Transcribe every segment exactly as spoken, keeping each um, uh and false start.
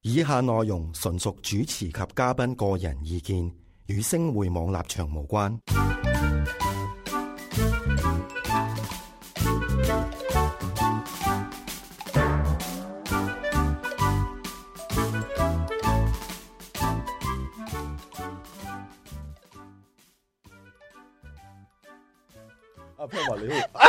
以下內容純屬主持及嘉賓個人意見，與星匯網立場無關。 阿 Pan 話你好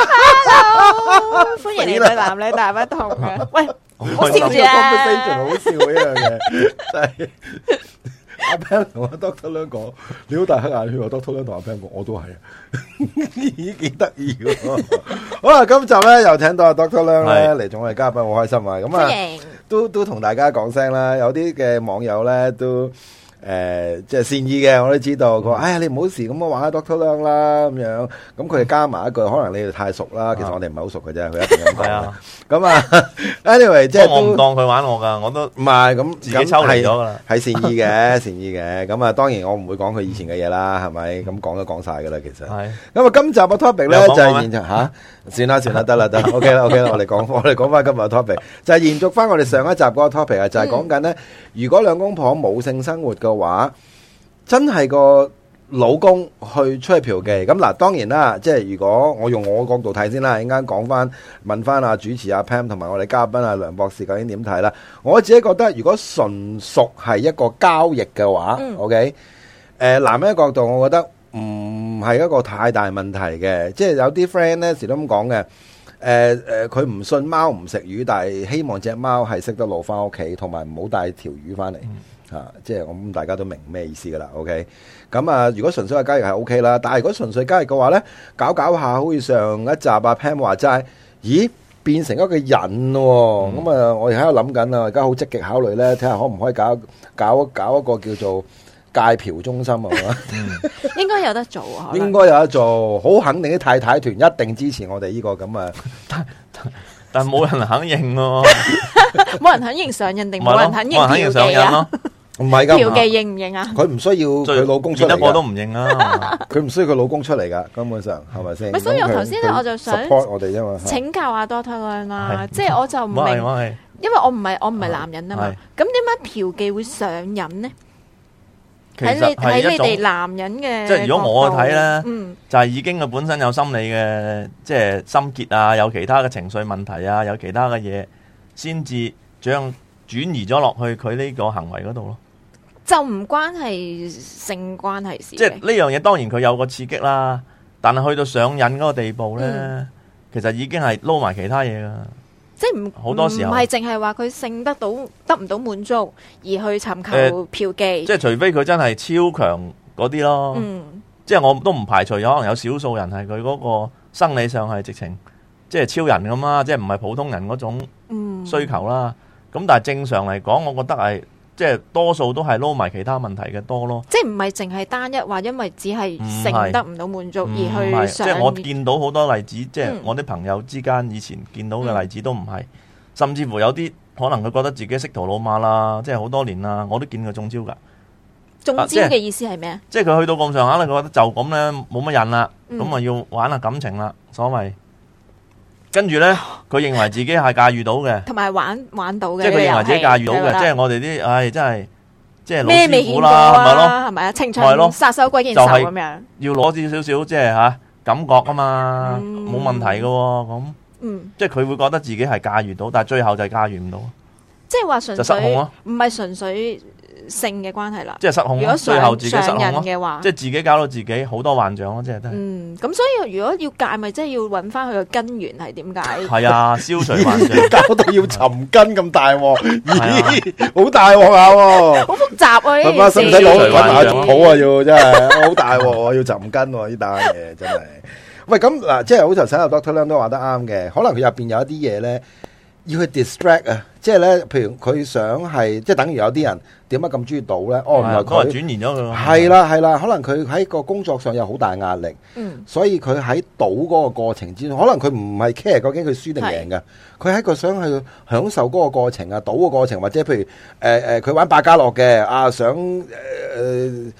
，Hello， 歡迎嚟到男女大不同嘅。喂，好笑住啊 ！conversation 好笑呢樣嘢，真係阿 Pan 同阿 Doctor 梁講，你好大黑眼圈。我 Doctor 梁同阿 Pan 講，我都係啊，咦幾得意喎！好啦，今集咧又請到阿 Doctor 梁咧嚟做我哋嘉賓，好開心啊！咁啊，都都同大家講聲啦，有啲嘅網友咧都。誒、呃，即係善意嘅，我都知道。佢話：哎呀，你唔好時咁樣玩下 Doctor 梁啦，咁樣。咁佢哋加埋一句，可能你哋太熟啦。其實我哋唔係好熟嘅啫。佢一定咁講。係啊。咁啊 ，anyway， 即係我唔當佢玩我㗎，我都唔係咁自己抽離咗㗎啦。 係善意嘅，善意嘅。咁啊，當然我唔會講佢以前嘅嘢啦，係咪？咁講都講晒㗎啦，其實。係。咁啊，今集嘅 topic 咧就係現場嚇，算啦算啦，得啦得 ，OK 啦 OK 啦，我哋講我哋講翻今日嘅 topic， 就係延續翻我哋上一集嗰個 topic 啊，就係講緊咧，如果兩公婆冇性生活嘅話。真係個老公去出去嫖妓咁嗱，當然啦，即係如果我用我角度睇先啦，陣間講翻問翻阿主持阿 Pam 同埋我哋嘉賓阿梁博士究竟點睇啦？我自己覺得，如果純屬係一個交易嘅話、嗯、，OK， 誒、呃，男人嘅角度，我覺得唔係一個太大問題嘅，即係有啲 friend 咧時都咁講嘅，誒、呃、誒，佢、呃、唔信貓唔食魚，但係希望隻貓係識得攞翻屋企，同埋唔好帶條魚翻嚟。嗯啊，即係我諗大家都明咩意思噶啦 ，OK？咁啊，如果純粹嘅交易係 OK 啦，但係如果純粹交易嘅話咧，搞搞下好似上一集阿 Pam 話齋，咦變成一個癮咯，咁、嗯、啊，我哋喺度諗緊啊，而家好積極考慮咧，睇下可唔可以搞搞搞一個叫做戒嫖中心啊嘛， 嗯、應該有得做啊， 應該有得做，好肯定啲太太團一定支持我哋呢個咁啊。 但冇人肯認喎， 冇人肯認上癮定冇人肯認嫖妓啊？ 唔係噶， 嫖妓認唔認啊？ 佢唔需要佢老公出嚟， 得我都唔認啊！ 佢唔需要佢老公出嚟噶，根本上係咪先？ 所以我頭先咧，我就想 support 我哋啫嘛， 請教下 Doctor 梁啦，即係我就唔明，因為我唔係我唔係男人啊嘛，咁點解嫖妓會上癮呢？喺你喺你哋男人嘅， 即係如果我睇咧，嗯、就係已經佢本身有心理嘅，即係心結啊，有其他嘅情緒問題啊，有其他嘅嘢，先至將轉移咗落去佢呢個行為嗰度咯。 就唔關係性關係事。 即係呢樣嘢，當然佢有個刺激啦，但係去到上癮嗰個地步咧，嗯、其實已經係撈埋其他嘢噶。 即係唔好多時候唔係淨係話佢性得到得唔到滿足而去尋求嫖妓、呃， 即係除非佢真係超強嗰啲咯。嗯，即係我都唔排除有可能有少數人係佢嗰個生理上係直情即係超人咁啦，即係唔係普通人嗰種需求啦。咁、嗯、但係正常嚟講，我覺得係即係多數都係撈埋其他問題嘅多咯。 即係唔係淨係單一話，因為只係性得唔到滿足而去上。 即係我見到好多例子，即係我啲朋友之間以前見到嘅例子都唔係，嗯、甚至乎有啲可能佢覺得自己識途老馬啦，即係好多年啦，我都見佢中招噶。 中招嘅意思係咩啊？即係佢去到咁上下咧，佢覺得就咁咧冇乜癮啦，咁啊、嗯、要玩下感情啦，所謂。跟住咧，佢認為自己係駕馭到嘅， 同埋玩玩到嘅， 即係佢認為自己駕馭到嘅，即係我哋啲，唉，真係，即係老師傅啦， 係咪咯？ 係咪啊？情場殺手鬼見愁咁樣， 要攞少少即係吓感覺啊嘛，冇問題嘅咁，嗯，即係佢會覺得自己係駕馭到，但係最後就係駕馭唔到， 即係話純粹就失控咯， 唔係純粹性嘅關係啦， 即係失控。如果最後自己失控嘅話， 即係自己搞到自己好多幻想咯，即係都係。 嗯，咁所以如果要戒，咪即係要揾翻佢個根源係點解？ 係啊，消除幻想， 搞到要尋根咁大鑊，咦，好大鑊下喎， 好複雜啊呢件事。 使唔使攞揾下族譜啊？要真係好大鑊，要尋根喎呢單嘢真係。喂，咁嗱，即係好頭先阿 Doctor 梁都話得啱嘅，可能佢入邊有一啲嘢咧。要去 distract 啊，即係咧，譬如佢想係，即係等於有啲人點解咁中意賭咧？哦，原來佢轉移咗佢。 係啦係啦，可能佢喺個工作上有好大壓力，嗯，所以佢喺賭嗰個過程之中，可能佢唔係 care 究竟佢輸定贏嘅，佢喺個想去享受嗰個過程啊，賭個過程，或者譬如誒誒，佢、呃、玩百家樂嘅啊，想誒。呃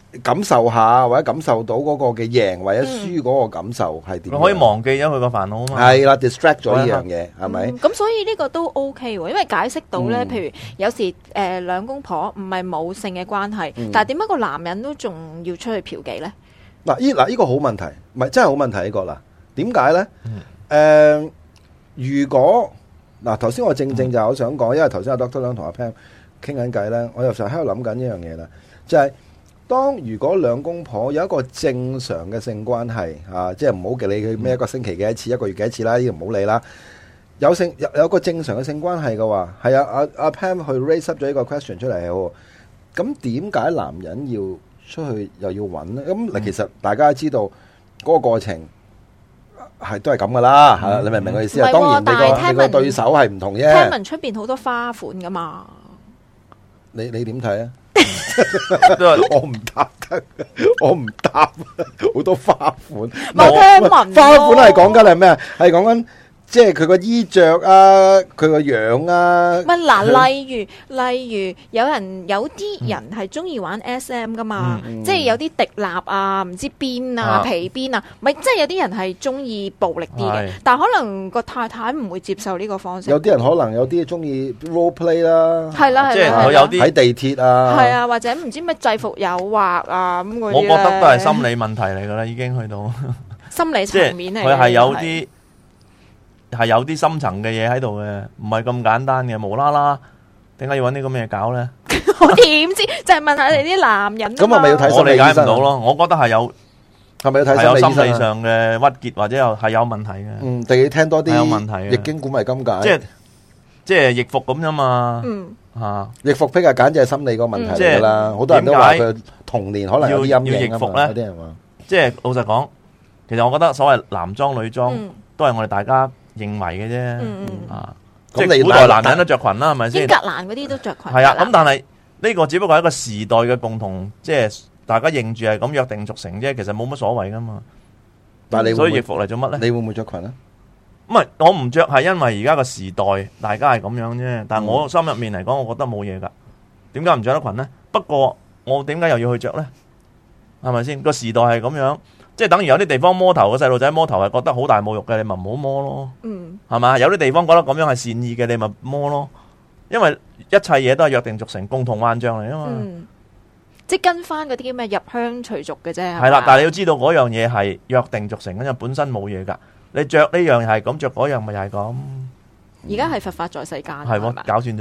感受下或者感受到嗰個嘅贏或者輸嗰個感受係點？ 佢可以忘記咗佢個煩惱啊嘛。 係啦 ，distract 咗呢樣嘢係咪？ 咁所以呢個都 OK 喎，因為解釋到咧，譬如有時誒兩公婆唔係冇性嘅關係，但係點解個男人都仲要出去嫖妓咧？ 嗱，依嗱依個好問題，唔係真係好問題呢個啦。點解咧？誒，如果嗱頭先我正正就係我想講，因為頭先阿 Doctor 梁同阿 Pam 傾緊偈咧，我有時候喺度諗緊一樣嘢啦，就係。當如果兩公婆有一個正常嘅性關係啊，即係唔好理佢咩一個星期幾多次，一個月幾多次啦，呢個唔好理啦。有性有有個正常嘅性關係嘅話，係啊，阿阿 Pam 去 raise up 咗呢個 question 出嚟係，咁點解男人要出去又要揾咧？咁嗱，其實大家知道嗰個過程係都係咁噶啦，係啦，你明唔明我意思啊？當然你個你個對手係唔同啫。 聽聞出邊好多花款噶嘛？ 你你點睇啊？我唔答得，我唔答，好多花款。 冇聽聞， 花款係講緊係咩啊？係講緊即係佢個衣着啊，佢個樣啊。 乜嗱？例如例如，有人有啲人係中意玩 S M 噶嘛，嗯嗯、即係有啲滴蠟啊，唔知邊啊、皮鞭啊，咪即係有啲人係中意暴力啲嘅，但係可能個太太唔會接受呢個方式。 有啲人可能有啲中意 role play 啦， 係啦， 即係佢有啲喺地鐵啊， 係啊，或者唔知咩制服誘惑啊咁嗰啲。 我覺得都係心理問題嚟噶啦，已經去到心理層面嚟。 佢係有啲。係有啲深層嘅嘢喺度嘅，唔係咁簡單嘅，無啦啦，點解要揾啲咁嘅嘢搞咧？ 我點知？就係問下你啲男人。 咁我咪要睇心理醫生？ 我理解唔到咯，我覺得係有， 係咪要睇係有心理上嘅鬱結或者有係有問題嘅。 嗯，定要聽多啲有問題嘅易經古謎今解， 即係即係易服咁啫嘛。 嗯， 吓易服癖啊，簡直係心理個問題嚟噶啦。好多人都話佢童年可能有啲陰影啊嘛。有啲人話， 即係老實講，其實我覺得所謂男裝女裝都係我哋大家認為嘅啫，啊，即係古代男人都着裙啦，係咪先？ 英格蘭嗰啲都着裙。 係啊，咁但係呢個只不過係一個時代嘅共同，即係大家認住係咁約定俗成啫，其實冇乜所謂噶嘛。 但係你所以易服嚟做乜咧？ 你會唔會着裙啊？ 唔係，我唔着係因為而家個時代大家係咁樣啫，但係我心入面嚟講，我覺得冇嘢噶。點解唔着得裙咧？不過我點解又要去着咧？係咪先？個時代係咁樣。即係等於有啲地方摸頭嘅細路仔摸頭係覺得好大侮辱嘅，你咪唔好摸咯。嗯，係嘛？有啲地方覺得咁樣係善意嘅，你咪摸咯。因為一切嘢都係約定俗成，共同萬象嚟啊嘛。嗯， 即係跟翻嗰啲咩入鄉隨俗嘅啫。 係啦，但係你要知道嗰樣嘢係約定俗成，因為本身冇嘢噶。你着呢樣係咁，着嗰樣咪又係咁。 而家係佛法在世間， 係喎，搞轉咗。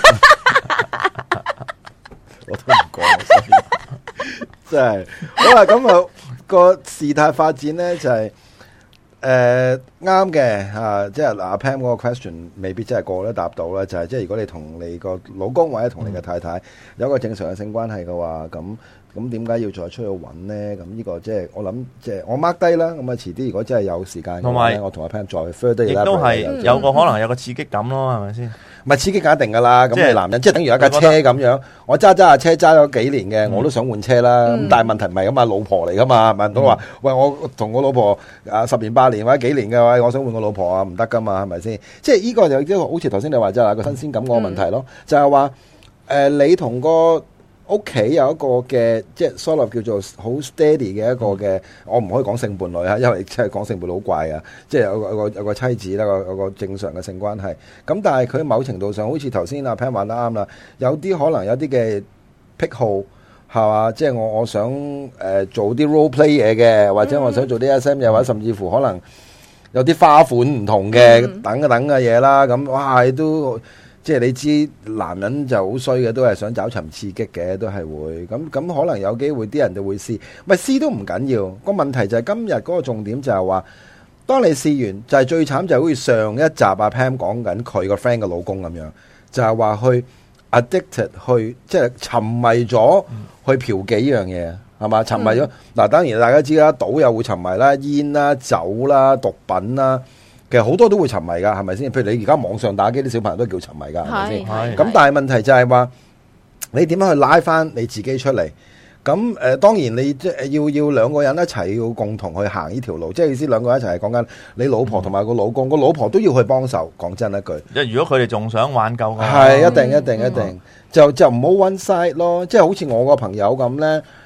我都唔講，真係好啦，咁啊。個事態發展咧就係誒啱嘅吓，即係嗱阿 Pam 嗰個 question 未必真係個個都答到啦，就係即係如果你同你個老公或者同你嘅太太、嗯、有一個正常嘅性關係嘅話，咁咁點解要再出去揾咧？咁呢個即係我諗，即係我 mark 低啦。咁啊，遲啲如果真係有時間嘅話咧，我同阿 Pam 再 further。亦都係有個可能有個刺激感咯，係咪先？ 唔係刺激感一定噶啦，咁你男人即係等於一架車咁樣，我揸揸下車揸咗幾年嘅，我都想換車啦。咁但係問題唔係咁啊，老婆嚟噶嘛，問到話喂，我同我老婆啊十年八年或者幾年嘅話，我想換個老婆啊，唔得噶嘛，係咪先？即係呢個就即係好似頭先你話齋個新鮮感嗰個問題咯，就係話誒你同個屋企有一個嘅即係 sort of 叫做好 steady 嘅一個嘅，嗯、我唔可以講性伴侶啊，因為即係講性伴侶好怪啊，即係有個有個有個妻子啦，有個正常嘅性關係。咁但係佢某程度上好似頭先阿 Pam 話得啱啦，有啲可能有啲嘅癖好係嘛，即係我我想誒、呃、做啲 role play 嘢嘅，或者我想做啲 S M 嘢，或者甚至乎可能有啲花款唔同嘅、嗯、等等嘅嘢啦。咁哇都〜即係你知男人就好衰嘅，都係想找尋刺激嘅，都係會咁咁可能有機會啲人就會試，咪試都唔緊要。個問題就係今日嗰個重點就係話，當你試完就係、是、最慘就係好似上一集阿 Pam 講緊佢個 friend 嘅老公咁樣，就係、是、話去 addicted 去即係沉迷咗去嫖妓呢樣嘢係嘛？沉迷咗嗱，當然大家知啦，賭又會沉迷啦，煙啦、酒啦、毒品啦。其實好多都會沉迷噶，係咪先？譬如你而家網上打機啲小朋友都叫沉迷噶，係咪先？咁但係問題就係話，你點樣去拉翻你自己出嚟？咁誒、呃，當然你即係要要兩個人一齊要共同去行呢條路，即係意思兩個人一齊係講緊你老婆同埋個老公，個、嗯、老婆都要去幫手。講真一句， 即係如果佢哋仲想挽救嘅， 係一定一定一定，嗯、就就唔好 one side 咯。即係好似我個朋友咁咧。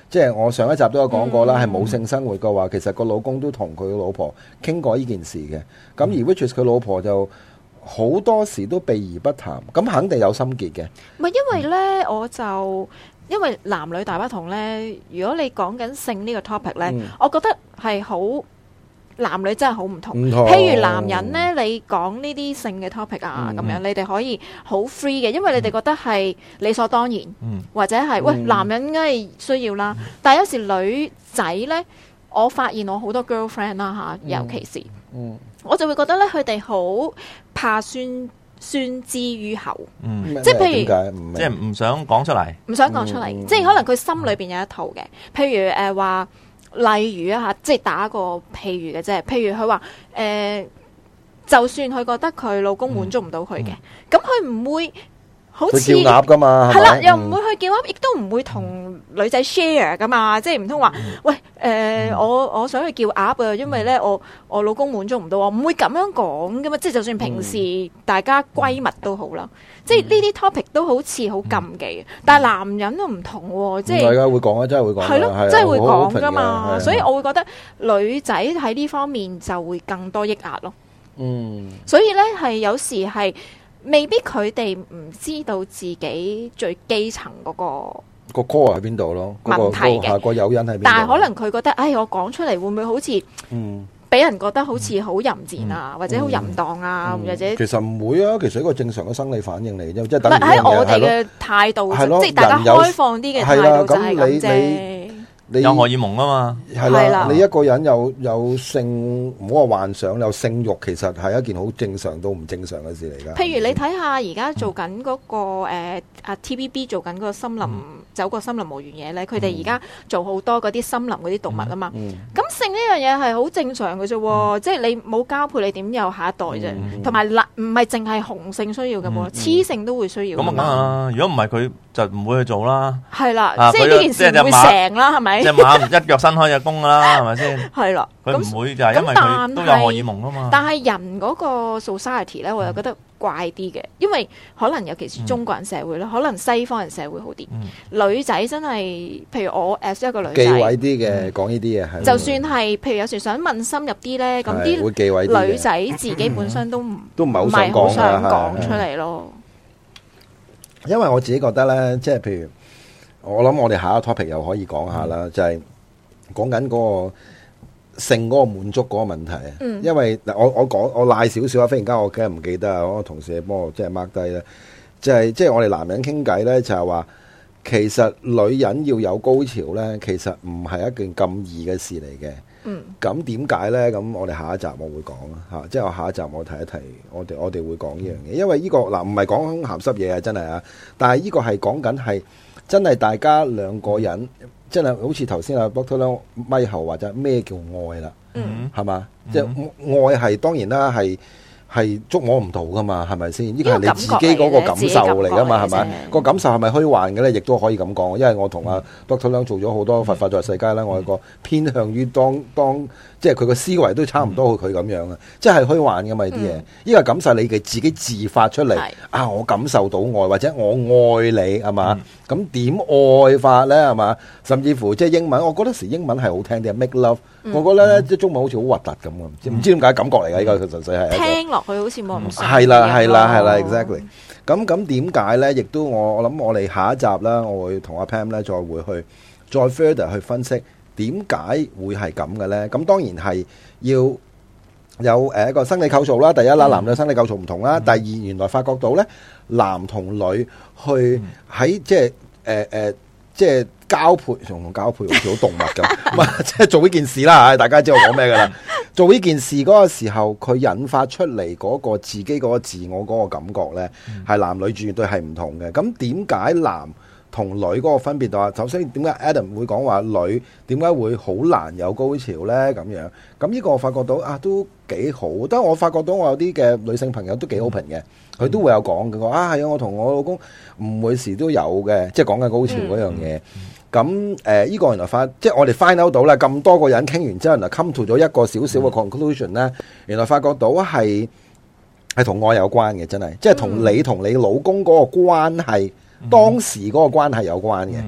即係我上一集都有講過啦，係冇性生活嘅話，其實個老公都同佢老婆傾過呢件事嘅。咁而 which is 佢老婆就好多時都避而不談，咁肯定有心結嘅。 唔係因為咧，我就因為男女大不同咧。如果你講緊性呢個 topic 咧，嗯、我覺得係好男女真係好唔同。唔同。譬如男人咧，你講呢啲性嘅 topic 啊，咁、嗯、樣你哋可以好 free 嘅，因為你哋覺得係理所當然，嗯、或者係喂、嗯、男人梗係需要啦。嗯、但係有時女仔咧，我發現我好多 girlfriend 啦嚇，尤其是，嗯嗯、我就會覺得咧，佢哋好怕宣宣之於口，嗯、即係譬如， 即係唔想講出嚟，唔想講出嚟，嗯、即係可能佢心裏邊有一套嘅。譬如誒話、呃，例如啊嚇，即係打個譬如嘅啫。譬如佢話誒，就算佢覺得佢老公滿足唔到佢嘅，咁佢唔會。好似叫鴨噶嘛， 係啦，又唔會去叫鴨，亦都唔會同女仔 share 噶嘛，即係唔通話，喂，誒、呃，嗯、我我想去叫鴨啊，因為咧我我老公滿足唔到我，唔會咁樣講噶嘛，即係就算平時大家閨蜜都好啦，嗯、即係呢啲 topic 都好似好禁忌，嗯、但係男人都唔同喎，即係大家會講啊，真係會講，係咯， 真係會講噶嘛，所以我會覺得女仔喺呢方面就會更多抑壓咯，嗯，所以咧係有時係。未必佢哋唔知道自己最基層嗰個個 core 喺邊度咯， 問題嘅個誘因喺邊度， 但係可能佢覺得，哎，我講出嚟會唔會好似，嗯，俾人覺得好似好淫賤啊，嗯、或者好淫蕩啊，嗯、或者其實唔會啊，其實一個正常嘅生理反應嚟啫，即係等於喺我哋嘅態度，即係大家開放啲嘅態度就係咁啫。 你有荷爾蒙啊嘛， 係啦，你一個人有有性，唔好話幻想，有性慾，其實係一件好正常到唔正常嘅事嚟噶。 譬如你睇下而家做緊嗰、那個誒啊 T V B 做緊嗰個森林、嗯、走過森林無原野咧，佢哋而家做好多嗰啲森林嗰啲動物啊嘛。咁、嗯嗯、性呢樣嘢係好正常嘅啫，嗯、即係你冇交配，你點有下一代啫？同埋嗱，唔係淨係雄性需要嘅喎，雌、嗯、性都會需要。 咁啊，如果唔係佢就唔會去做啦。 係啦，啊、即係呢件事唔會成啦，係咪？ 隻馬一腳伸開隻公啦，係咪先？ 係啦， 佢唔會就係因為佢都有荷爾蒙啊嘛。 但係人嗰個 society 咧，我又覺得怪啲嘅，因為可能尤其是中國人社會咧，嗯、可能西方人社會好啲。嗯、女仔真係，譬如我 as 一個女仔， 忌諱啲嘅講呢啲嘢係。 就算係，譬如有時想問深入啲咧，咁啲女仔自己本身都唔都唔係係好想講出嚟咯。 因為我自己覺得咧，即係譬如。我諗我哋下一個 topic 又可以講下啦，嗯、就係講緊嗰個性嗰個滿足嗰個問題。嗯、因為嗱，我我講我賴少少啊，忽然間我梗係唔記得啊，我同事幫我即係 mark 低咧，就係即係我哋男人傾偈咧，就係話其實女人要有高潮咧，其實唔係一件咁易嘅事嚟嘅。嗯，咁點解咧？咁我哋下一集我會講啊，吓，即係我下一集我提一提，我哋我哋會講呢樣嘢，因為呢、這個嗱唔係講鹹濕嘢啊，真係啊，但係呢個係講緊係。真係大家兩個人，真係好似頭先阿 doctor 咧咪後或者咩叫愛啦，係嘛？即係愛係當然啦，係係捉摸唔到噶嘛，係咪先？呢個係你自己嗰個感受嚟噶嘛，係咪？個感受係咪虛幻嘅咧？亦都可以咁講，因為我同阿 doctor 咧做咗好多佛法在世界啦，我係個偏向於當當。即係佢個思維都差唔多佢咁樣啊！即係虛幻嘅嘛啲嘢，呢個感受你嘅自己自發出嚟啊！我感受到愛或者我愛你係嘛？咁點愛法咧係嘛？甚至乎即係英文，我覺得時英文係好聽啲，make love。我覺得咧即係中文好似好核突咁嘅，唔知點解感覺嚟㗎？呢個純粹係聽落去好似冇咁舒服。 係啦係啦係啦 ，exactly。咁咁點解咧？亦都我我諗我哋下一集啦，我會同阿 Pam 咧再會去再 further 去分析。點解會係咁嘅咧？咁當然係要有誒一個生理構造啦。第一啦，男女生理構造唔同啦。第二，原來發覺到咧，男同女去喺即係誒誒，即係交配，同同交配好似好動物咁，即係做呢件事啦。大家知我講咩噶啦？做呢件事嗰個時候，佢引發出嚟嗰個自己嗰個自我嗰個感覺咧，係男女絕對係唔同嘅。咁點解男同女嗰個分別就話，首先點解 Adam 會講話女點解會好難有高潮咧？咁樣咁呢個我發覺到啊，都幾好。但係我發覺到我有啲嘅女性朋友都幾 open 嘅，佢都會有講嘅。啊，係啊，我同我老公唔會時都有嘅，即係講緊高潮嗰樣嘢。咁誒，呢個原來發即係我哋 find out 到啦，咁多個人傾完之後，原來 come to 咗一個少少嘅 conclusion 咧，原來發覺到係係同愛有關嘅，真係即係同你同你老公嗰個關係。當時嗰個關係有關嘅，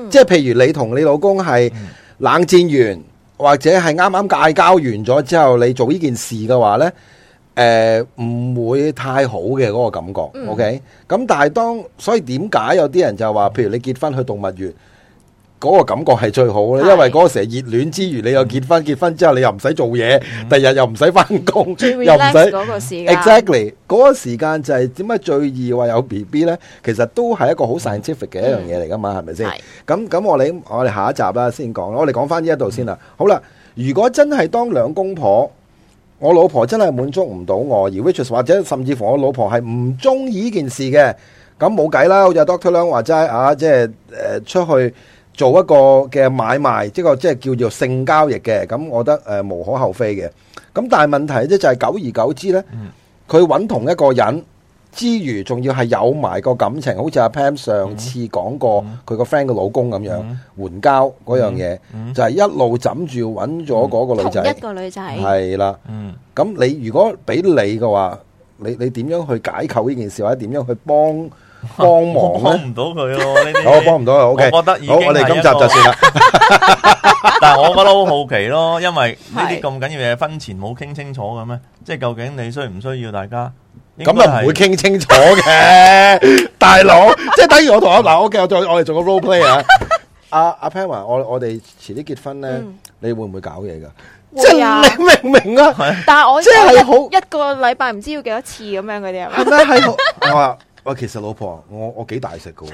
即係譬如你同你老公係冷戰完，或者係啱啱嗌交完咗之後，你做呢件事嘅話呢，誒、呃、唔會太好嘅嗰個感覺。嗯、OK，咁但係當所以點解有啲人就話，譬如你結婚去動物園。嗰個感覺係最好咧，因為嗰個時係熱戀之餘，你又結婚，結婚之後你又唔使做嘢，第日又唔使翻工，又唔使嗰個時間。 Exactly，嗰個時間就係點解最易話有 B B 咧？其實都係一個好 scientific 嘅一樣嘢嚟噶嘛，係咪先？咁咁我哋我哋下一集啦先講，我哋講翻呢一度先啦。好啦，如果真係當兩公婆，我老婆真係滿足唔到我，而 which is 或者甚至乎我老婆係唔中意呢件事嘅，咁冇計啦。好似 Doctor Leung話齋啊，即係誒出去。做一個嘅買賣，即係即係叫做性交易嘅，咁我覺得誒、呃、無可厚非嘅。咁但係問題咧就係久而久之咧，佢揾、嗯、同一個人之餘，仲要係有埋個感情，好似阿 Pam 上次講過佢個 friend 嘅老公咁樣，嗯、援交嗰樣嘢，嗯、就係一路枕住揾咗嗰個女仔， 同一個女仔係啦。咁、嗯、你如果俾你嘅話，你你點樣去解構呢件事，或者點樣去幫？幫忙咧， 幫唔到佢咯。呢啲好幫唔到佢。O K， 我覺得已經好，我哋今集就算啦。 但係我覺得好好奇咯，因為呢啲咁緊要嘅婚前冇傾清楚嘅咩？即係究竟你需唔需要大家？ 咁啊唔會傾清楚嘅，大佬。即係等於我同阿嗱，O K，我再我哋做個 role play 啊。阿阿 Pam 話我我哋遲啲結婚咧，你會唔會搞嘢噶？即係你明唔明啊？ 但係我即係好一個禮拜唔知要幾多次咁樣嗰啲係咪？ 係咪係？我話。喂，其實老婆，我我幾大食噶，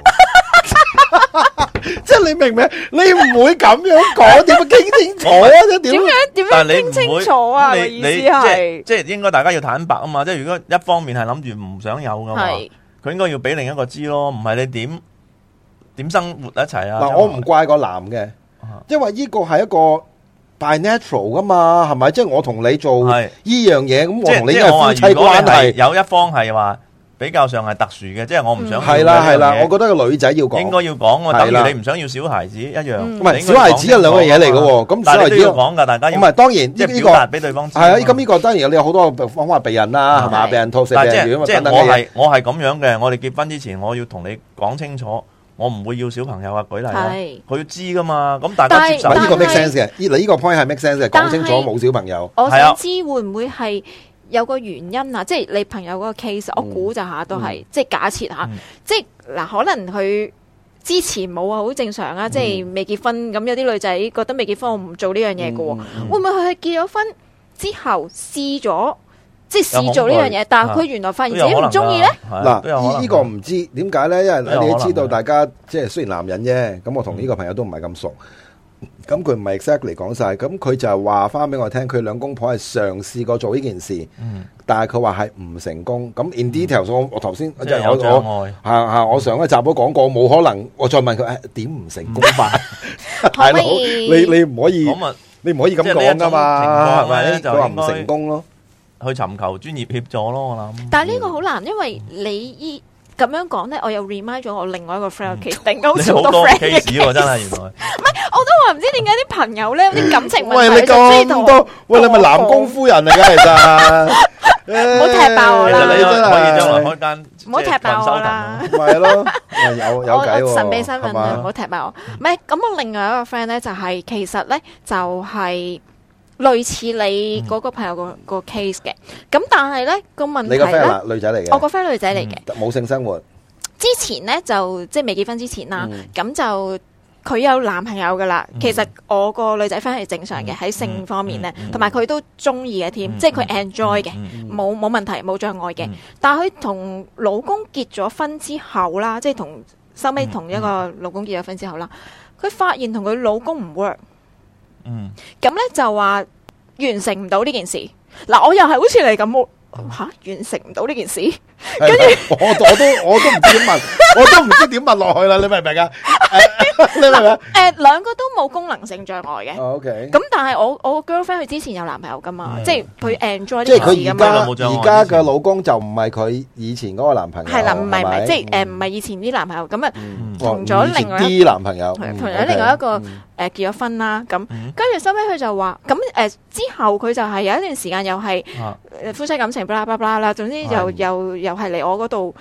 即係你明唔明？你唔會咁樣講，點樣傾清楚啊？點樣點樣傾清楚啊？個意思係即係應該大家要坦白啊嘛！即係如果一方面係諗住唔想有噶嘛，佢應該要俾另一個知咯，唔係你點點生活一齊啊？ 嗱，我唔怪個男嘅，因為呢個係一個 by natural 噶嘛，係咪？即係我同你做呢樣嘢，咁我同你係夫妻關係， 有一方係話。比較上係特殊嘅，即係我唔想係啦係啦，我覺得個女仔要講， 應該要講，等於你唔想要小孩子一樣。 唔係小孩子係兩個嘢嚟嘅，咁小孩子要講噶，大家要。 唔係當然即係表達俾對方知。 係啊，咁呢個當然你有好多方法避孕啦，係嘛，避孕套、射避孕丸即係我係我係咁樣嘅，我哋結婚之前我要同你講清楚，我唔會要小朋友啊。舉例啦，佢要知噶嘛，咁大家接受。 呢個 make sense 嘅，呢呢個 point 係 make sense 嘅，講清楚冇小朋友。 我想知會唔會係？有個原因啊，即係你朋友嗰個 case，我估就下都係，即係假設下，即係嗱，可能佢之前冇啊，好正常啊，即係未結婚，咁有啲女仔覺得未結婚我唔做呢樣嘢嘅喎，會唔會佢係結咗婚之後試咗，即係試做呢樣嘢，但係佢原來發現自己唔中意咧？ 嗱，呢呢個唔知點解咧，因為你都知道大家即係雖然男人啫，咁我同呢個朋友都唔係咁熟。咁佢唔係 exactly 講晒，咁佢就係話翻俾我聽，佢兩公婆係嘗試過做呢件事，嗯、但係佢話係唔成功。咁 in detail，、嗯、我我頭先即係有我嚇嚇，我上一集都講過，冇可能。我再問佢誒點唔成功法？大佬，你你唔可以，你唔可以咁講噶嘛？係咪？佢話唔成功咯， 去尋求專業協助咯。我諗， 但係呢個好難，因為你依。咁樣講咧，我又 remind 咗我另外一個 friend 嘅 case，突然間好似好多 friend 嘅 case， 真係原來。 唔係，我都話唔知點解啲朋友咧有啲感情問題。 喂，你咁多，喂，你咪南宮夫人嚟㗎，其實。 唔好踢爆我啦！ 你真係可以將來開間， 唔好踢爆我啦！ 咪咯，有有計喎。 神秘身份啊，唔好踢爆我。唔係，咁我另外一個 friend 咧就係其實咧就係。類似你嗰個朋友個個 case 嘅，咁但係咧個問題咧， 你個 friend 女仔嚟嘅， 我個 friend 女仔嚟嘅， 冇性生活。 之前咧就即係未結婚之前啦，咁就佢有男朋友噶啦。其實我個女仔 friend 係正常嘅喺性方面咧，同埋佢都中意嘅添，即係佢 enjoy 嘅，冇冇問題冇障礙嘅。但係佢同老公結咗婚之後啦，即係同收尾同一個老公結咗婚之後啦，佢發現同佢老公唔 work。嗯，咁咧就話完成唔到呢件事。嗱，我又係好似你咁，吓完成唔到呢件事，跟住我我都我都唔知點問，我都唔知點問落去啦。你明唔明啊？你明唔明？誒， 兩個都冇功能性障礙嘅。 O K。 咁但係我我 girlfriend 佢之前有男朋友噶嘛，即係佢 enjoy 呢件事噶嘛。 即係佢而家而家嘅老公就唔係佢以前嗰個男朋友。 係啦，唔係唔係，即係誒唔係以前啲男朋友咁啊，同咗另外啲男朋友， 同咗另外一個。誒，結咗婚啦，咁跟住收尾佢就話，咁誒之後佢就係有一段時間又係誒夫妻感情，巴拉巴拉啦，總之又又又係嚟我嗰度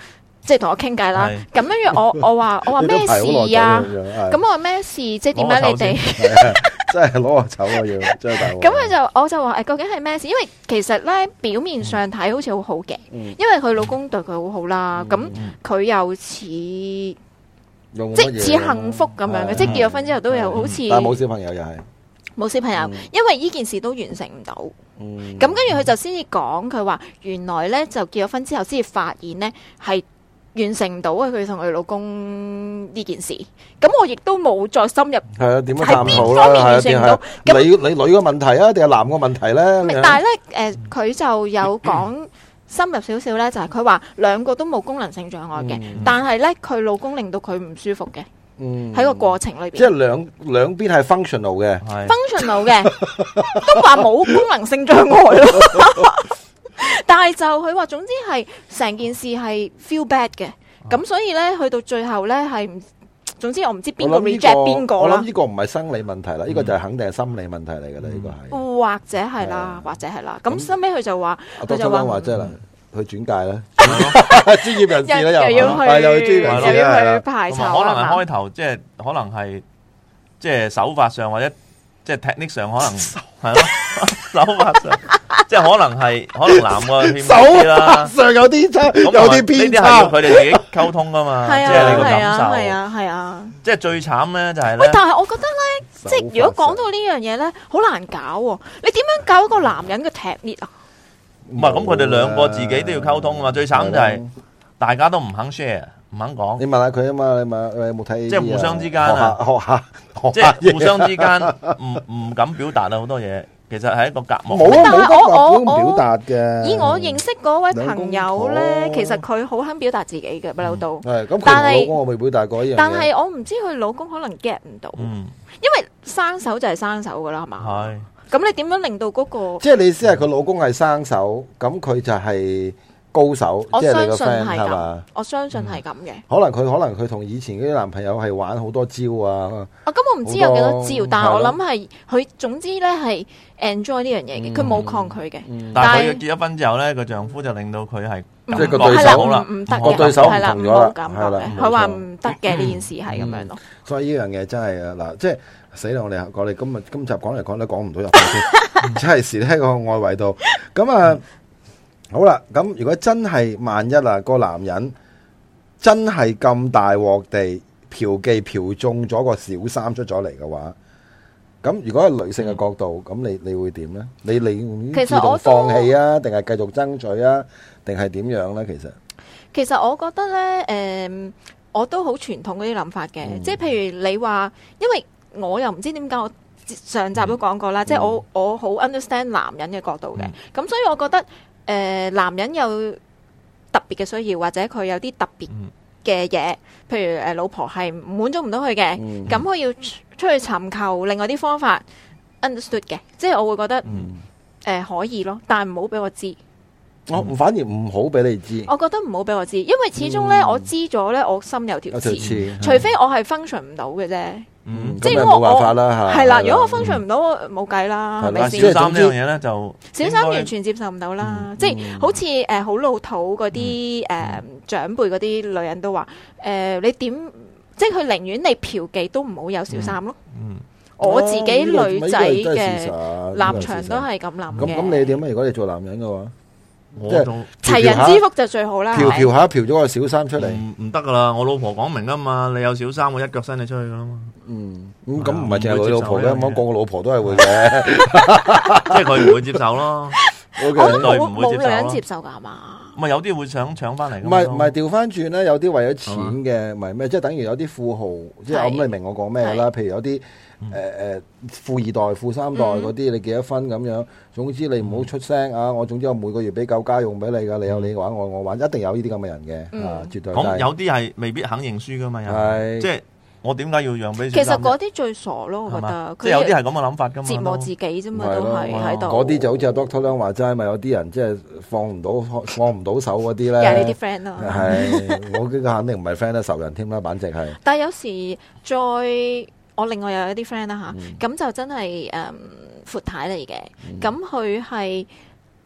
即係同我傾偈啦。咁跟住我我話我話咩事啊？咁我話咩事？即係點解你哋真係攞我醜啊要，真係大鑊。 咁佢就我就話誒，究竟係咩事？因為其實咧表面上睇好似好好嘅，因為佢老公對佢好好啦。咁佢又似即係似幸福咁樣嘅，即係結咗婚之後都有好似， 但係冇小朋友又係。 冇小朋友，嗯、因為呢件事都完成唔到。咁跟住佢就先至講，佢話原來咧就結咗婚之後先至發現咧係完成唔到啊！佢同佢老公呢件事，咁我亦都冇再深入。係啊，點樣探討啦？係啊，定係你你女嘅問題啊，定係男嘅問題咧？但係咧，誒、呃，佢就有講深入少少咧，就係佢話兩個都冇功能性障礙嘅，嗯、但係咧佢老公令到佢唔舒服嘅。嗯，喺個過程裏邊，即係兩兩邊係 functional 嘅，functional 嘅，都話冇功能性障礙咯。但係就佢話，總之係成件事係 feel bad 嘅，咁所以咧去到最後咧係唔，總之我唔知邊個 reject 邊個啦。我諗呢個唔係生理問題啦，呢個就係肯定係心理問題嚟㗎啦，呢個係。或者係啦，或者係啦。咁收尾佢就話，佢就話即係啦。去轉介啦，專業人士啦，又又要去，又要專業人士，又要去排查。 可能係開頭，即係可能係即係手法上或者即係 technique 上，可能係咯，手法上即係可能係可能男嘅偏啲啦，上有啲差，有啲偏差。呢啲係要佢哋自己溝通噶嘛，即係你個感受。 係啊，係啊。 即係最慘咧，就係咧。 但係我覺得咧，即係如果講到呢樣嘢咧，好難搞喎。你點樣搞一個男人嘅 technique 啊？ 唔係咁，佢哋兩個自己都要溝通啊嘛。最慘就係大家都唔肯 share， 唔肯講。你問下佢啊嘛，你問你有冇睇？即係互相之間啊，學下，即係互相之間唔唔敢表達啊，好多嘢。其實係一個隔膜。 冇啊，冇講話表達嘅。 以我認識嗰位朋友咧，其實佢好肯表達自己嘅，不嬲都。 係咁，佢老公我未表達過呢樣嘢。 但係我唔知佢老公可能 get 唔到，因為生手就係生手噶啦，係嘛？係。咁你點樣令到嗰個？即係你意思係佢老公係生手，咁佢就係高手，即係你個 friend 係嘛？我相信係咁嘅。可能佢可能佢同以前嗰啲男朋友係玩好多招啊。啊，咁我唔知有幾多招，但係我諗係佢總之咧係 enjoy 呢樣嘢嘅，佢冇抗拒嘅。 但係佢結咗婚之後咧，個丈夫就令到佢係即係個對手啦， 唔得嘅， 個對手唔同咗啦， 係啦，佢話唔得嘅呢件事係咁樣咯。 所以呢樣嘢真係啊嗱，即係。死啦！我哋我哋今日今集講嚟講都講唔到入去先，真係時喺個外圍度。咁啊，好啦，咁如果真係萬一啊，個男人真係咁大鑊地嫖妓嫖中咗個小三出咗嚟嘅話，咁如果係女性嘅角度，咁你你會點咧？你你自動放棄啊，定係繼續爭取啊，定係點樣咧？其實其實我覺得咧，誒、呃，我都好傳統嗰啲諗法嘅，嗯、即係譬如你話，因為。我又唔知點解，我上集都講過啦，嗯、即係我我好 understand 男人嘅角度嘅，咁、嗯、所以我覺得誒、呃、男人有特別嘅需要，或者佢有啲特別嘅嘢，譬如誒、呃、老婆係滿足唔到佢嘅，咁佢、嗯、要出去尋求另外啲方法 understood 嘅，即係我會覺得誒、嗯呃、可以咯，但係唔好俾我知。 我、嗯、反而唔好俾你知， 我覺得唔好俾我知，因為始終咧、嗯、我知咗咧，我心有條刺，除非我係 function 唔到嘅啫。 嗯，即係冇辦法啦， 係啦。如果我 function 唔到，冇計啦，係咪先？ 小三呢樣嘢咧就小三完全接受唔到啦，即係好似誒好老土嗰啲誒長輩嗰啲女人都話誒，你點即係佢寧願你嫖妓都唔好有小三咯。嗯，我自己女仔嘅立場都係咁諗嘅。 咁咁你點啊？如果你做男人嘅話？ 即係齊人之福就最好啦。 嫖嫖下嫖咗個小三出嚟， 唔唔得噶啦！我老婆講明啊嘛，你有小三我一腳伸你出去噶啦嘛。 嗯，咁咁唔係淨係佢老婆嘅，咁個個老婆都係會嘅， 即係佢唔會接受咯。 我覺得冇冇女人接受噶係嘛？ 唔係有啲會想搶翻嚟。 唔係唔係調翻轉咧，有啲為咗錢嘅，唔係咩？即係等於有啲富豪，即係我諗你明我講咩啦？譬如有啲。誒誒、呃，富二代、富三代嗰啲，嗯、你幾多分咁樣？總之你唔好出聲、嗯、啊！我總之我每個月俾夠家用俾你噶，你有你玩，我我玩，一定有呢啲咁嘅人嘅，嗯、啊，絕對。咁有啲係未必肯認輸噶嘛，係即係我點解要讓俾？ 其實嗰啲最傻咯，我覺得。 即係有啲係咁嘅諗法噶嘛， 折磨自己啫嘛，都係喺度。 嗰啲就好似阿 Doctor Leung 話齋，咪有啲人即係放唔到放唔到手嗰啲咧。 係你啲 friend 咯。 係，我呢個肯定唔係 friend 啦，仇人添啦，簡直係。 但係有時再。我另外又有啲 friend 啦嚇，咁就真係誒闊太嚟嘅，咁佢係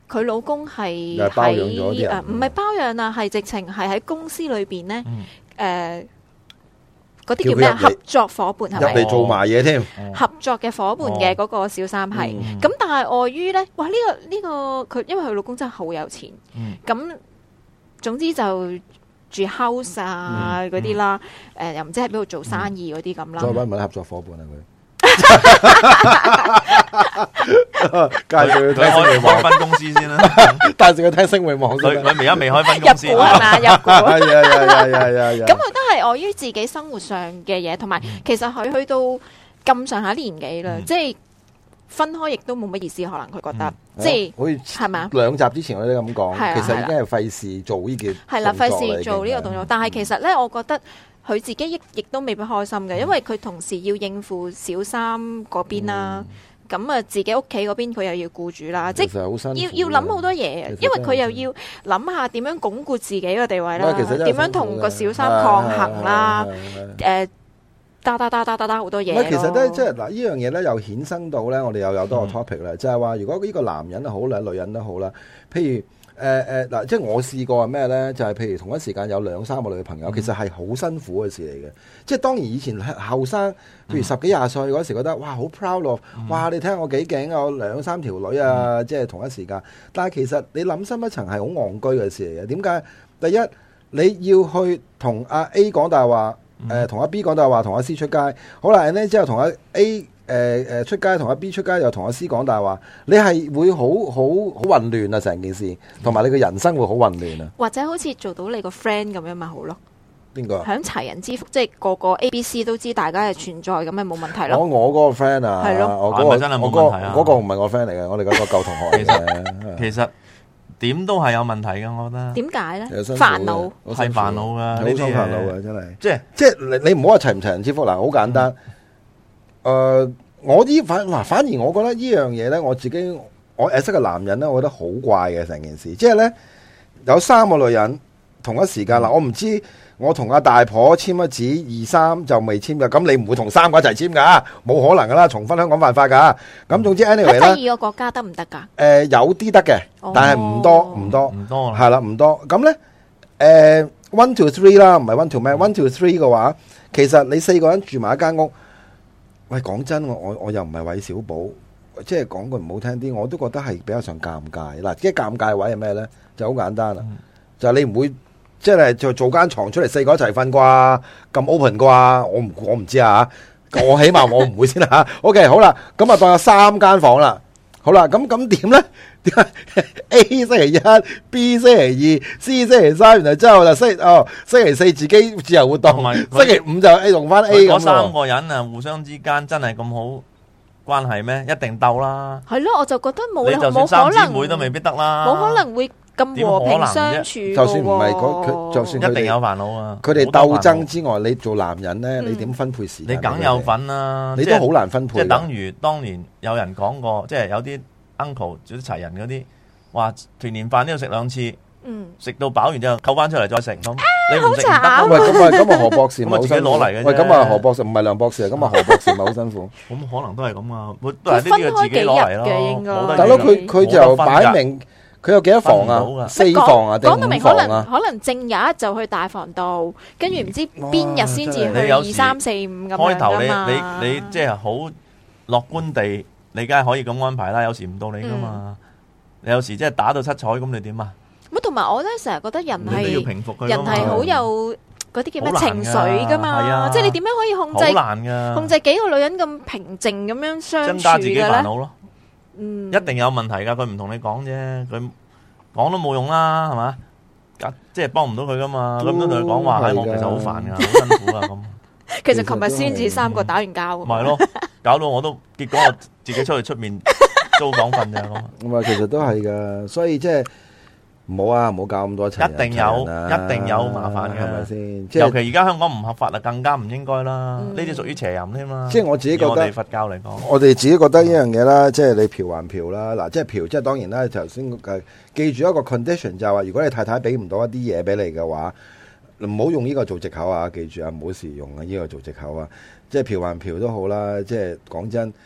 佢老公係又係包養咗啲人誒，唔係包養啊，係直情係喺公司裏邊咧，誒嗰啲叫咩啊？合作伙伴係咪？ 入嚟做埋嘢添， 合作嘅伙伴嘅嗰個小三係，咁但係礙於咧，哇！呢個呢個佢因為佢老公真係好有錢，咁總之就住 house 啊嗰啲啦，誒又唔知喺邊度做生意嗰啲咁啦。 再揾唔揾合作伙伴啊佢？介紹佢睇星匯網分公司先啦， 介紹佢睇星匯網。 佢佢而家未開分公司， 入股係嘛？入股。 係係係係係。 咁佢都係礙於自己生活上嘅嘢，同埋其實佢去到咁上下年紀啦，即係分開亦都冇乜意思，可能佢覺得即係好似係嘛？ 兩集之前我都咁講， 係啊其實已經係費事做呢件係啦，費事做呢個動作。但係其實咧，我覺得佢自己亦亦都未必開心嘅，因為佢同時要應付小三嗰邊啦，咁啊自己屋企嗰邊佢又要顧住啦，即係要要諗好多嘢，因為佢又要諗下點樣鞏固自己嘅地位啦，點樣同個小三抗衡啦，誒。打打打打打打好多嘢。 其實咧，即係嗱，呢樣嘢咧又衍生到咧，我哋又有多個 topic 啦，就係話如果呢個男人都好啦，女人都好啦，譬如誒誒嗱，即係我試過係咩咧？就係譬如同一時間有兩三個女朋友，其實係好辛苦嘅事嚟嘅。即係當然以前後生，譬如十幾廿歲嗰時覺得哇好 proud of，哇你睇下我幾勁啊，我兩三條女啊，即係同一時間。但係其實你諗深一層係好戇居嘅事嚟嘅。點解？第一你要去同阿 A 講大話。誒，同阿、呃、B 講大話，同阿 C 出街，好啦，然之後同阿 A 誒、呃、誒出街，同阿 B 出街，又同阿 C 講大話，你係會好好好混亂啊，成件事，同埋你嘅人生會好混亂啊。 或者好似做到你個 friend 咁樣咪好咯？ 邊個？ 響齊人之福，即係個個 A、B、C 都知大家係存在咁咪冇問題咯。 我我嗰個 friend 啊， 係咯， 我嗰、嗰個真係冇問題啊。 嗰、嗰個唔係我 friend 嚟嘅，我哋嗰個舊同學嚟嘅。 其實。點都係有問題嘅，我覺得。 點解咧？煩惱係煩惱噶， 好多煩惱嘅真係。 即係即係你你唔好話齊唔齊人之福嗱，好簡單。誒、嗯呃，我呢反嗱，反而我覺得呢樣嘢咧，我自己我誒識嘅男人咧，我覺得好怪嘅成件事。即係咧有三個女人同一時間嗱，我唔知。我同阿大婆簽咗紙，二三就未簽嘅，咁你唔會同三個一齊簽噶，冇可能噶啦，重返香港犯法噶。咁總之 anyway 啦， 第二個國家得唔得噶？ 誒，有啲得嘅，但係唔多，唔多， 唔多， 係啦，唔多。咁咧，誒，one to three 啦，唔係 one to 咩？one to three 嘅話，其實你四個人住埋一間屋，喂，講真，我我我又唔係韋小寶，即係講句唔好聽啲，我都覺得係比較上尷尬。嗱，即係尷尬位係咩咧？就好簡單啦，就係你唔會。即係就做間床出嚟，四個一齊瞓啩，咁 open 啩，我唔我唔知啊，我起碼我唔會先啦吓。OK， 好啦，咁啊當有三間房啦，好啦，咁咁點咧？點解 A 星期一 ，B 星期二 ，C 星期三，然後之後就星哦星期四自己自由活動，星期五就 A 用翻 A 咁。嗰三個人啊，互相之間真係咁好關係咩？一定鬥啦。 係咯，我就覺得冇你就算三姊妹都未必得啦， 冇可能會。咁和平相處， 就算唔係佢，就算一定有煩惱啊！ 佢哋鬥爭之外，你做男人咧，你點分配時間？ 你梗有份啦， 你都好難分配。 即係等於當年有人講過，即係有啲 uncle 做啲齊人嗰啲，話團年飯都要食兩次，食到飽完之後扣翻出嚟再食咁。你唔食唔得。 喂，咁啊，咁啊，何博士咪好自己攞嚟嘅。 喂，咁啊，何博士唔係梁博士啊，咁啊，何博士咪好辛苦。 咁可能都係咁啊，都係呢啲要自己攞嚟咯。 大佬佢佢就擺明。佢有幾多房啊？四房啊，定五房啊？講到明可能可能正日就去大房度，跟住唔知邊日先至去二三四五咁樣噶嘛。 開頭你你你即係好樂觀地，你梗係可以咁安排啦。有時唔到你噶嘛，你有時即係打到七彩咁，你點啊？ 咁同埋我咧成日覺得人係要平復佢， 人係好有嗰啲叫咩情緒噶嘛？即係你點樣可以控制？ 好難噶， 控制幾個女人咁平靜咁樣相處嘅咧？ 增加自己煩惱咯。 嗯， 一定有問題噶，佢唔同你講啫，佢講都冇用啦，係嘛？即係幫唔到佢噶嘛，咁樣同佢講話，係我其實好煩噶，好辛苦噶咁。 其實琴日先至三個打完交， 咪咯，搞到我都結果我自己出去出面租房瞓咋咁。 咁啊，其實都係噶，所以即係唔好啊，唔好搞咁多齊人。 一定有，一定有麻煩嘅，係咪先？尤其而家香港唔合法啊，更加唔應該啦。呢啲屬於邪淫添嘛。 即係我自己覺得，我哋佛教嚟講， 我哋自己覺得呢樣嘢啦，即係你嫖還嫖啦。嗱，即係嫖，即係當然啦。頭先誒，記住一個 condition 就係話，如果你太太俾唔到一啲嘢俾你嘅話，唔好用呢個做藉口啊！記住啊，唔好時用啊呢個做藉口啊。即係嫖還嫖都好啦。即係講真，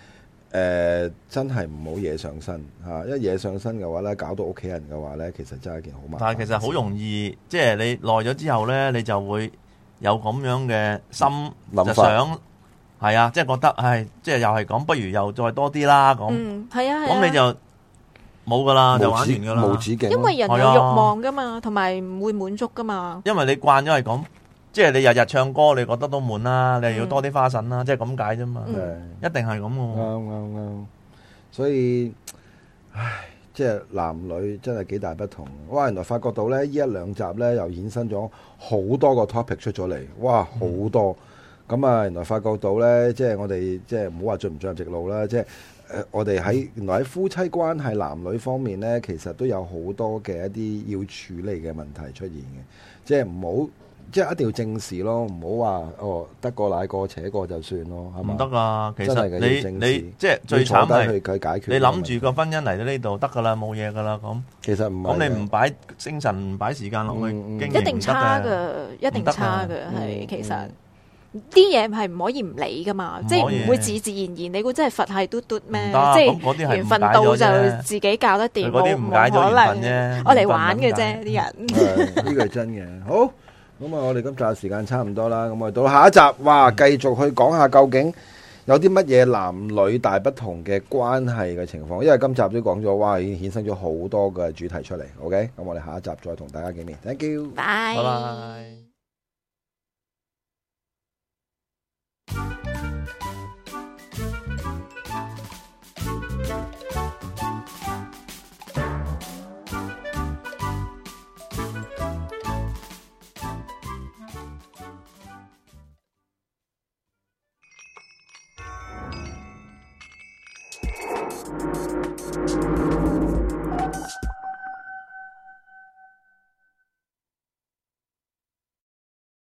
呃、真係唔好惹上身嚇，一惹上身嘅話咧，搞到屋企人嘅話咧，其實真係一件好麻煩。 但係其實好容易，即係你耐咗之後咧，你就會有咁樣嘅心就想係啊，即係覺得係即係又係講，不如又再多啲啦咁。嗯， 係啊， 咁你就冇噶啦，就玩完噶啦。 無止境， 因為人有慾望噶嘛，同埋唔會滿足噶嘛。 因為你慣咗係咁。即係你日日唱歌，你覺得都悶啦，你要多啲花神啦，即係咁解啫嘛，一定係咁嘅。 啱啱啱，所以，唉，即係男女真係幾大不同。哇！原來發覺到咧，呢一兩集咧又衍生咗好多個 topic 出咗嚟，哇，好多。咁啊，原來發覺到咧，即係我哋即係唔好話進唔進入直路啦，即係誒，我哋喺原來喺夫妻關係男女方面咧，其實都有好多嘅一啲要處理嘅問題出現嘅，即係唔好。即係一定要正視咯，唔好話哦得過乃過且過就算咯，係嘛？ 唔得啊！其實你你即係係最慘係去解決。 你諗住個婚姻嚟到呢度得噶啦，冇嘢噶啦咁。 其實唔係。 咁你唔擺精神唔擺時間落去， 嗯嗯、一定差噶，一定差噶係。其實啲嘢係唔可以唔理噶嘛，即係唔會自自然然。你估真係佛系嘟嘟咩？即係緣分到就自己搞得掂， 嗰啲唔解咗緣分啫， 我嚟玩嘅啫啲人。 呢個係真嘅。好。咁啊，我哋今集嘅時間差唔多啦，咁我哋到下一集，哇，繼續去講下究竟有啲乜嘢男女大不同嘅關係嘅情況，因為今集都講咗，哇，已經衍生咗好多嘅主題出嚟。OK，咁我哋下一集再同大家見面。Thank you， 拜拜。